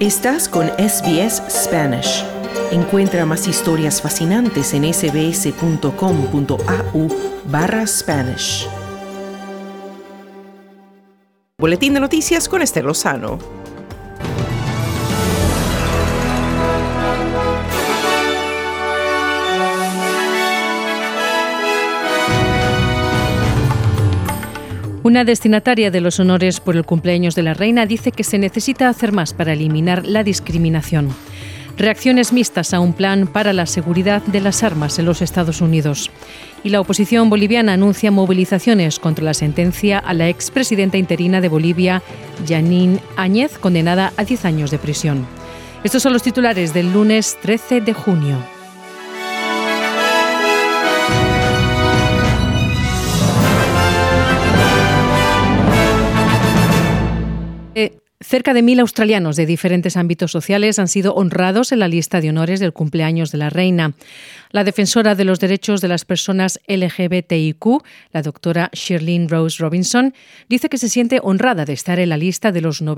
Estás con SBS Spanish. Encuentra más historias fascinantes en sbs.com.au/Spanish. Boletín de noticias con Esther Lozano. Una destinataria de los honores por el cumpleaños de la reina dice que se necesita hacer más para eliminar la discriminación. Reacciones mixtas a un plan para la seguridad de las armas en los Estados Unidos. Y la oposición boliviana anuncia movilizaciones contra la sentencia a la expresidenta interina de Bolivia, Janine Áñez, condenada a 10 años de prisión. Estos son los titulares del lunes 13 de junio. Cerca de 1.000 australianos de diferentes ámbitos sociales han sido honrados en la lista de honores del cumpleaños de la reina. La defensora de los derechos de las personas LGBTIQ, la doctora Shirlene Rose Robinson, dice que se siente honrada de estar en la lista de los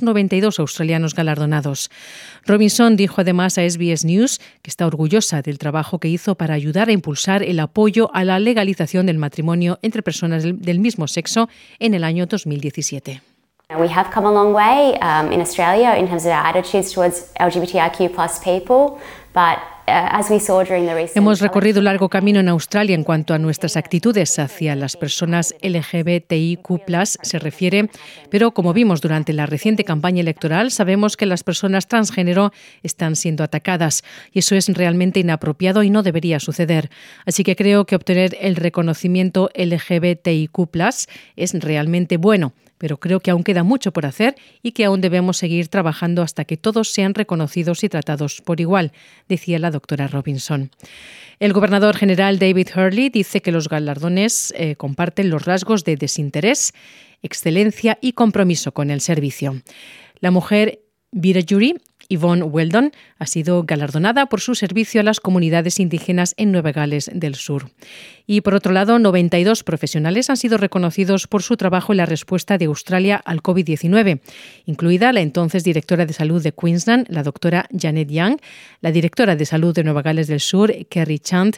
992 australianos galardonados. Robinson dijo además a SBS News que está orgullosa del trabajo que hizo para ayudar a impulsar el apoyo a la legalización del matrimonio entre personas del mismo sexo en el año 2017. We have come a long way in Australia in terms of our attitudes towards LGBTIQ+ people, but as we saw during the recent... Hemos recorrido un largo camino en Australia en cuanto a nuestras actitudes hacia las personas LGBTIQ+ se refiere, pero como vimos durante la reciente campaña electoral, sabemos que las personas transgénero están siendo atacadas y eso es realmente inapropiado y no debería suceder. Así que creo que obtener el reconocimiento LGBTIQ+ es realmente bueno. Pero creo que aún queda mucho por hacer y que aún debemos seguir trabajando hasta que todos sean reconocidos y tratados por igual, decía la doctora Robinson. El gobernador general David Hurley dice que los galardones comparten los rasgos de desinterés, excelencia y compromiso con el servicio. La mujer Wiradjuri Yvonne Weldon ha sido galardonada por su servicio a las comunidades indígenas en Nueva Gales del Sur. Y por otro lado, 92 profesionales han sido reconocidos por su trabajo en la respuesta de Australia al COVID-19, incluida la entonces directora de salud de Queensland, la doctora Janet Young, la directora de salud de Nueva Gales del Sur, Kerry Chant,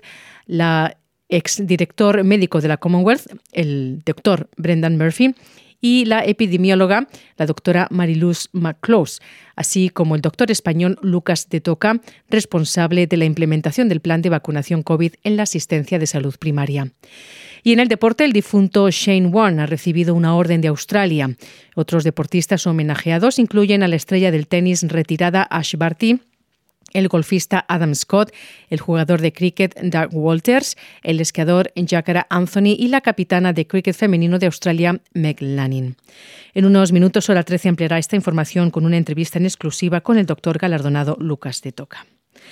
la exdirector médico de la Commonwealth, el doctor Brendan Murphy, y la epidemióloga, la doctora Mariluz McClose, así como el doctor español Lucas de Toca, responsable de la implementación del plan de vacunación COVID en la asistencia de salud primaria. Y en el deporte, el difunto Shane Warne ha recibido una orden de Australia. Otros deportistas homenajeados incluyen a la estrella del tenis retirada Ash Barty, el golfista Adam Scott, el jugador de cricket Doug Walters, el esquiador Jacarra Anthony y la capitana de cricket femenino de Australia, Meg Lanning. En unos minutos, Hora 13 ampliará esta información con una entrevista en exclusiva con el doctor galardonado Lucas de Toca.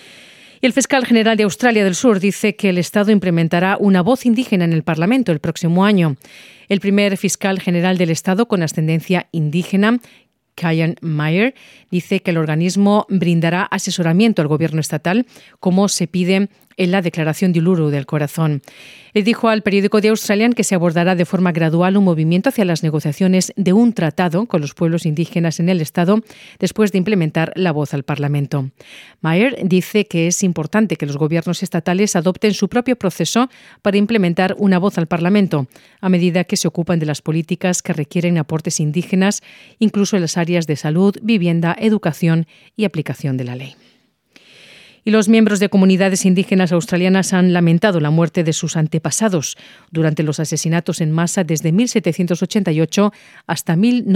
Y el fiscal general de Australia del Sur dice que el Estado implementará una voz indígena en el Parlamento el próximo año. El primer fiscal general del Estado con ascendencia indígena, Kyan Meyer, dice que el organismo brindará asesoramiento al gobierno estatal, como se pide en la Declaración de Uluru del Corazón. Él dijo al periódico The Australian que se abordará de forma gradual un movimiento hacia las negociaciones de un tratado con los pueblos indígenas en el Estado después de implementar la voz al Parlamento. Meyer dice que es importante que los gobiernos estatales adopten su propio proceso para implementar una voz al Parlamento, a medida que se ocupan de las políticas que requieren aportes indígenas, incluso en las áreas de salud, vivienda, educación y aplicación de la ley. Y los miembros de comunidades indígenas australianas han lamentado la muerte de sus antepasados durante los asesinatos en masa desde 1788 hasta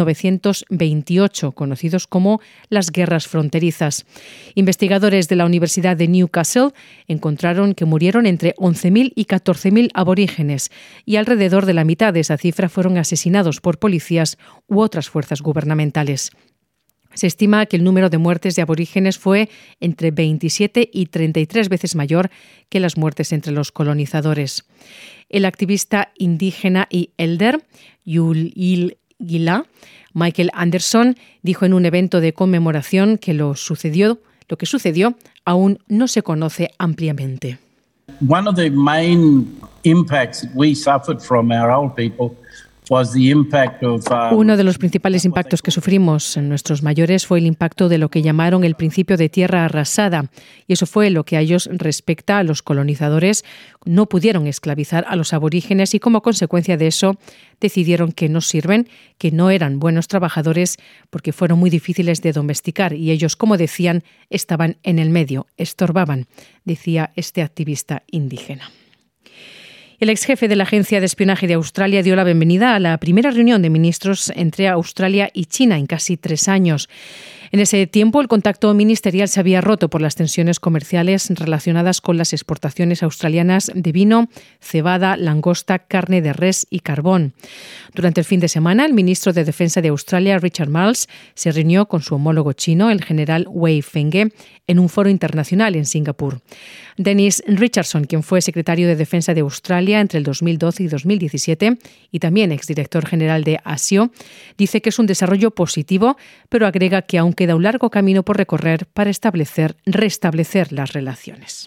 1928, conocidos como las guerras fronterizas. Investigadores de la Universidad de Newcastle encontraron que murieron entre 11.000 y 14.000 aborígenes y alrededor de la mitad de esa cifra fueron asesinados por policías u otras fuerzas gubernamentales. Se estima que el número de muertes de aborígenes fue entre 27 y 33 veces mayor que las muertes entre los colonizadores. El activista indígena y elder, Yul Gila, Michael Anderson, dijo en un evento de conmemoración que lo que sucedió aún no se conoce ampliamente. One of the main impacts that we suffered from our old people Uno de los principales impactos que sufrimos en nuestros mayores fue el impacto de lo que llamaron el principio de tierra arrasada. Y eso fue lo que a ellos respecta a los colonizadores. No pudieron esclavizar a los aborígenes y como consecuencia de eso decidieron que no sirven, que no eran buenos trabajadores porque fueron muy difíciles de domesticar y ellos, como decían, estaban en el medio, estorbaban, decía este activista indígena. El ex jefe de la Agencia de Espionaje de Australia dio la bienvenida a la primera reunión de ministros entre Australia y China en casi 3 años. En ese tiempo, el contacto ministerial se había roto por las tensiones comerciales relacionadas con las exportaciones australianas de vino, cebada, langosta, carne de res y carbón. Durante el fin de semana, el ministro de Defensa de Australia, Richard Marles, se reunió con su homólogo chino, el general Wei Fenghe, en un foro internacional en Singapur. Dennis Richardson, quien fue secretario de Defensa de Australia entre el 2012 y 2017 y también exdirector general de ASIO, dice que es un desarrollo positivo, pero agrega que aún queda un largo camino por recorrer para restablecer las relaciones.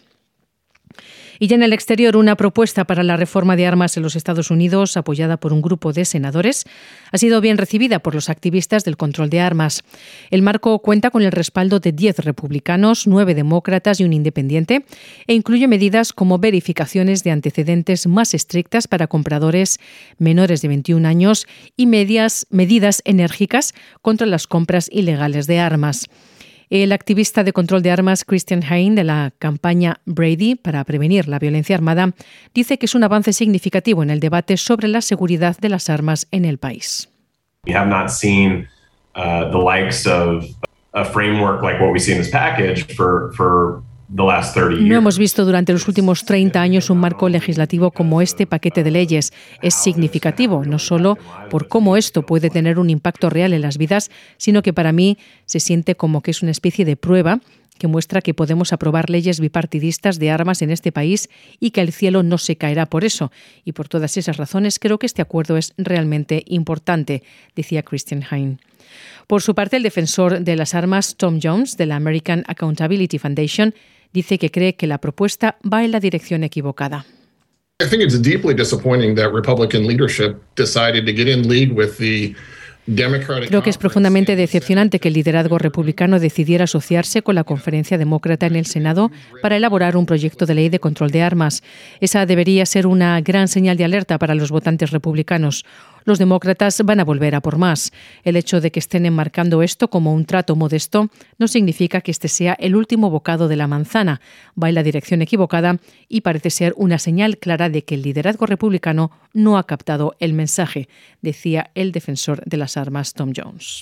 Y ya en el exterior, una propuesta para la reforma de armas en los Estados Unidos, apoyada por un grupo de senadores, ha sido bien recibida por los activistas del control de armas. El marco cuenta con el respaldo de 10 republicanos, 9 demócratas y un independiente, e incluye medidas como verificaciones de antecedentes más estrictas para compradores menores de 21 años y medidas enérgicas contra las compras ilegales de armas. El activista de control de armas Christian Hain, de la campaña Brady para prevenir la violencia armada, dice que es un avance significativo en el debate sobre la seguridad de las armas en el país. We have not seen the likes of a framework like what we see in this package for the last 30 years. No hemos visto durante los últimos 30 años un marco legislativo como este paquete de leyes. Es significativo, no solo por cómo esto puede tener un impacto real en las vidas, sino que para mí se siente como que es una especie de prueba que muestra que podemos aprobar leyes bipartidistas de armas en este país y que el cielo no se caerá por eso. Y por todas esas razones creo que este acuerdo es realmente importante, decía Christian Hain. Por su parte, el defensor de las armas, Tom Jones, de la American Accountability Foundation, dice que cree que la propuesta va en la dirección equivocada. I think it's deeply disappointing that Republican leadership decided to get in league with the Democratic. Creo que es profundamente decepcionante que el liderazgo republicano decidiera asociarse con la conferencia demócrata en el Senado para elaborar un proyecto de ley de control de armas. Esa debería ser una gran señal de alerta para los votantes republicanos. Los demócratas van a volver a por más. El hecho de que estén enmarcando esto como un trato modesto no significa que este sea el último bocado de la manzana. Va en la dirección equivocada y parece ser una señal clara de que el liderazgo republicano no ha captado el mensaje, decía el defensor de las armas, Tom Jones.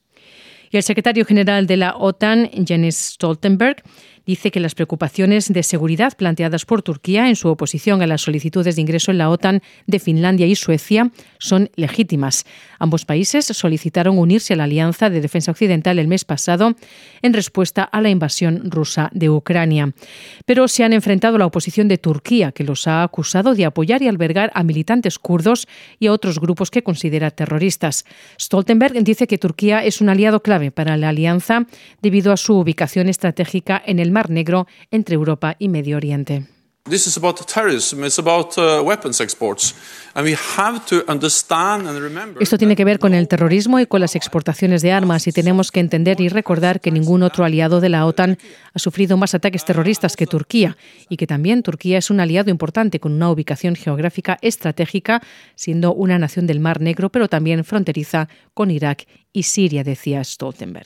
Y el secretario general de la OTAN, Jens Stoltenberg, dice que las preocupaciones de seguridad planteadas por Turquía en su oposición a las solicitudes de ingreso en la OTAN de Finlandia y Suecia son legítimas. Ambos países solicitaron unirse a la Alianza de Defensa Occidental el mes pasado en respuesta a la invasión rusa de Ucrania. Pero se han enfrentado a la oposición de Turquía, que los ha acusado de apoyar y albergar a militantes kurdos y a otros grupos que considera terroristas. Stoltenberg dice que Turquía es un aliado clave para la alianza debido a su ubicación estratégica en el Mar Negro entre Europa y Medio Oriente. This is about terrorism, it's about weapons exports. And we have to understand and remember. Esto tiene que ver con el terrorismo y con las exportaciones de armas y tenemos que entender y recordar que ningún otro aliado de la OTAN ha sufrido más ataques terroristas que Turquía y que también Turquía es un aliado importante con una ubicación geográfica estratégica, siendo una nación del Mar Negro, pero también fronteriza con Irak y Siria, decía Stoltenberg.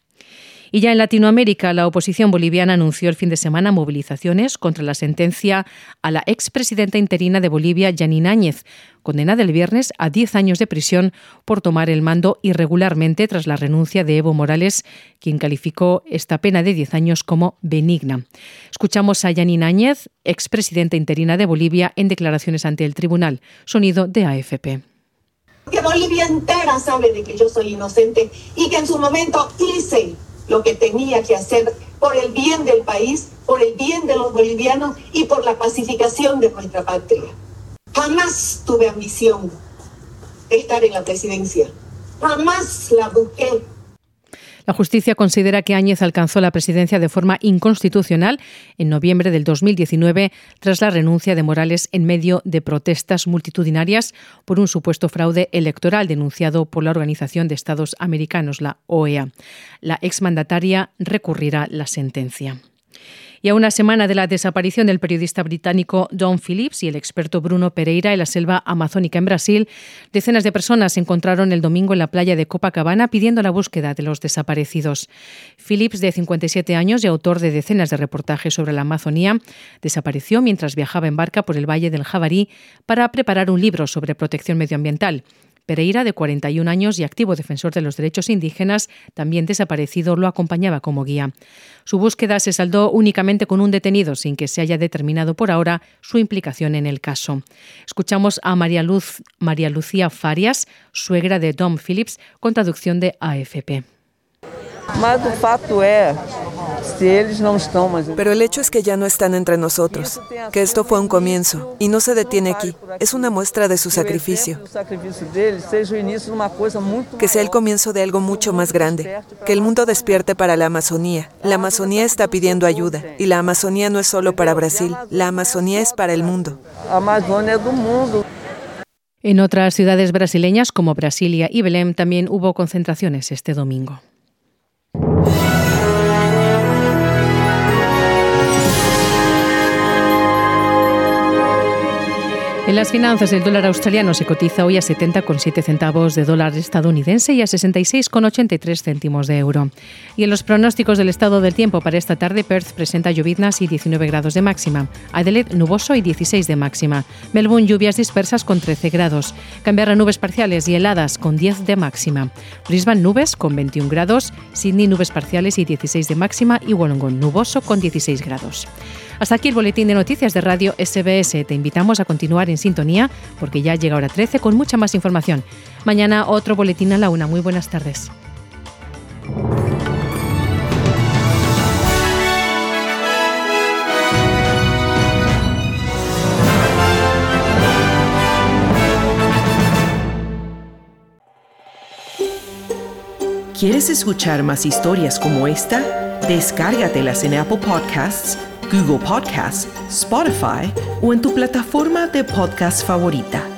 Y ya en Latinoamérica, la oposición boliviana anunció el fin de semana movilizaciones contra la sentencia a la expresidenta interina de Bolivia, Yanine Áñez, condenada el viernes a 10 años de prisión por tomar el mando irregularmente tras la renuncia de Evo Morales, quien calificó esta pena de 10 años como benigna. Escuchamos a Yanine Áñez, expresidenta interina de Bolivia, en declaraciones ante el tribunal. Sonido de AFP. Que Bolivia entera sabe de que yo soy inocente y que en su momento hice lo que tenía que hacer por el bien del país, por el bien de los bolivianos y por la pacificación de nuestra patria. Jamás tuve ambición de estar en la presidencia. Jamás la busqué. La justicia considera que Áñez alcanzó la presidencia de forma inconstitucional en noviembre del 2019 tras la renuncia de Morales en medio de protestas multitudinarias por un supuesto fraude electoral denunciado por la Organización de Estados Americanos, la OEA. La exmandataria recurrirá la sentencia. Y a una semana de la desaparición del periodista británico Dom Phillips y el experto Bruno Pereira en la selva amazónica en Brasil, decenas de personas se encontraron el domingo en la playa de Copacabana pidiendo la búsqueda de los desaparecidos. Phillips, de 57 años y autor de decenas de reportajes sobre la Amazonía, desapareció mientras viajaba en barca por el Valle del Jabarí para preparar un libro sobre protección medioambiental. Pereira, de 41 años y activo defensor de los derechos indígenas, también desaparecido, lo acompañaba como guía. Su búsqueda se saldó únicamente con un detenido, sin que se haya determinado por ahora su implicación en el caso. Escuchamos a María Lucía Farias, suegra de Dom Phillips, con traducción de AFP. Pero el hecho es que ya no están entre nosotros, que esto fue un comienzo y no se detiene aquí. Es una muestra de su sacrificio. Que sea el comienzo de algo mucho más grande. Que el mundo despierte para la Amazonía. La Amazonía está pidiendo ayuda y la Amazonía no es solo para Brasil. La Amazonía es para el mundo. En otras ciudades brasileñas como Brasilia y Belém también hubo concentraciones este domingo. En las finanzas, el dólar australiano se cotiza hoy a 70,7 centavos de dólar estadounidense y a 66,83 céntimos de euro. Y en los pronósticos del estado del tiempo para esta tarde, Perth presenta lloviznas y 19 grados de máxima. Adelaide, nuboso y 16 de máxima. Melbourne, lluvias dispersas con 13 grados. Canberra, nubes parciales y heladas con 10 de máxima. Brisbane, nubes con 21 grados. Sydney, nubes parciales y 16 de máxima. Y Wollongong, nuboso con 16 grados. Hasta aquí el boletín de noticias de Radio SBS. Te invitamos a continuar en sintonía porque ya llega hora 13 con mucha más información. Mañana otro boletín a la 1. Muy buenas tardes. ¿Quieres escuchar más historias como esta? Descárgatelas en Apple Podcasts, Google Podcasts, Spotify o en tu plataforma de podcast favorita.